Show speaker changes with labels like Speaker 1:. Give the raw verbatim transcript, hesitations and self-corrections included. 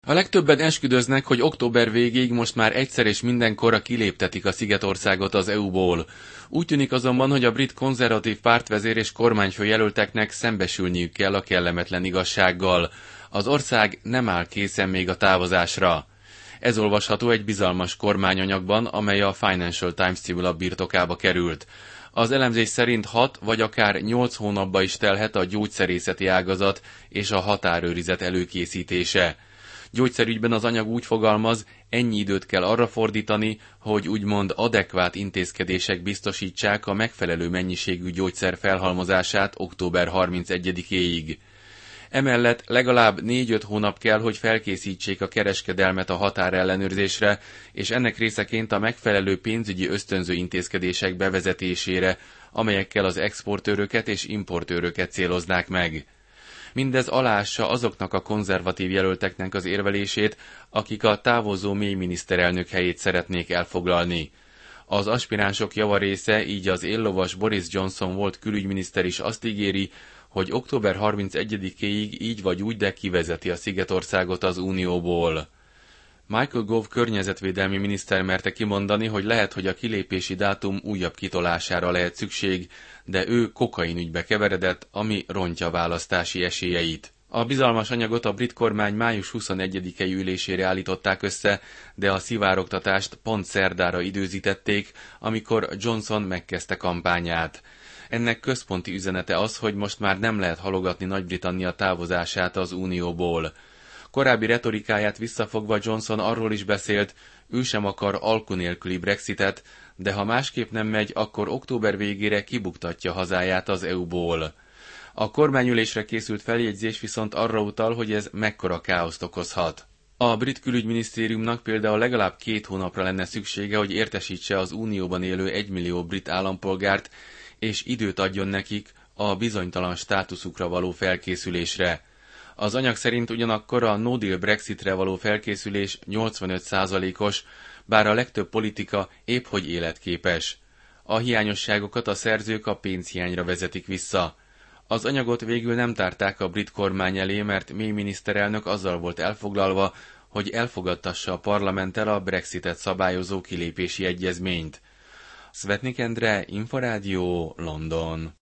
Speaker 1: A legtöbben esküdöznek, hogy október végéig most már egyszer és mindenkorra kiléptetik a Szigetországot az é u-ból. Úgy tűnik azonban, hogy a brit konzervatív pártvezér és kormányfő jelölteknek szembesülniük kell a kellemetlen igazsággal. Az ország nem áll készen még a távozásra. Ez olvasható egy bizalmas kormányanyagban, amely a Financial Times címlap birtokába került. Az elemzés szerint hat vagy akár nyolc hónapba is telhet a gyógyszerészeti ágazat és a határőrizet előkészítése. Gyógyszerügyben az anyag úgy fogalmaz, ennyi időt kell arra fordítani, hogy úgymond adekvát intézkedések biztosítsák a megfelelő mennyiségű gyógyszer felhalmozását október harmincegyedikéig. Emellett legalább négy-öt hónap kell, hogy felkészítsék a kereskedelmet a határellenőrzésre, és ennek részeként a megfelelő pénzügyi ösztönző intézkedések bevezetésére, amelyekkel az exportőröket és importőröket céloznák meg. Mindez aláássa azoknak a konzervatív jelölteknek az érvelését, akik a távozó mély miniszterelnök helyét szeretnék elfoglalni. Az aspiránsok javarésze, így az éllovas Boris Johnson volt külügyminiszter is azt ígéri, hogy október harmincegyedikéig így vagy úgy, de kivezeti a Szigetországot az Unióból. Michael Gove környezetvédelmi miniszter merte kimondani, hogy lehet, hogy a kilépési dátum újabb kitolására lehet szükség, de ő kokainügybe keveredett, ami rontja választási esélyeit. A bizalmas anyagot a brit kormány május huszonegyedikei ülésére állították össze, de a szivárogtatást pont szerdára időzítették, amikor Johnson megkezdte kampányát. Ennek központi üzenete az, hogy most már nem lehet halogatni Nagy-Britannia távozását az Unióból. Korábbi retorikáját visszafogva Johnson arról is beszélt, ő sem akar alku nélküli Brexitet, de ha másképp nem megy, akkor október végére kibuktatja hazáját az é u-ból. A kormányülésre készült feljegyzés viszont arra utal, hogy ez mekkora káoszt okozhat. A brit külügyminisztériumnak például legalább két hónapra lenne szüksége, hogy értesítse az Unióban élő egymillió brit állampolgárt, és időt adjon nekik a bizonytalan státuszukra való felkészülésre. Az anyag szerint ugyanakkor a no deal Brexitre való felkészülés nyolcvanöt százalékos, bár a legtöbb politika épp hogy életképes. A hiányosságokat a szerzők a pénzhiányra vezetik vissza. Az anyagot végül nem tárták a brit kormány elé, mert May miniszterelnök azzal volt elfoglalva, hogy elfogadtassa a parlamenttel a Brexitet szabályozó kilépési egyezményt. Szvetnik Endre, Inforádió, London.